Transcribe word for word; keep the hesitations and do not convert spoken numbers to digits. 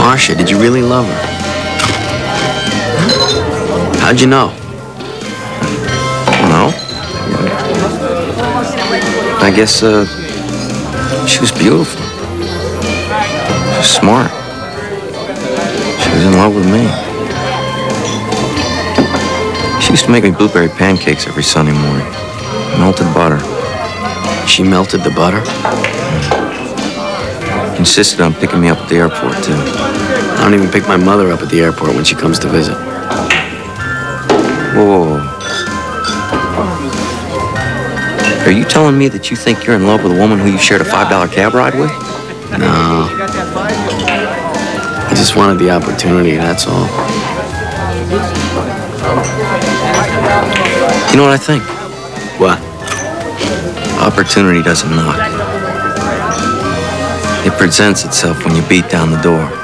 Marcia, did you really love her? How'd you know? No. I guess, uh, she was beautiful. She was smart. She was in love with me. She used to make me blueberry pancakes every Sunday morning. Melted butter. She melted the butter? Insisted on picking me up at the airport, too. I don't even pick my mother up at the airport when she comes to visit. Whoa, whoa, whoa. Are you telling me that you think you're in love with a woman who you shared a five dollar cab ride with? No. I just wanted the opportunity, that's all. You know what I think? What? Opportunity doesn't knock. It presents itself when you beat down the door.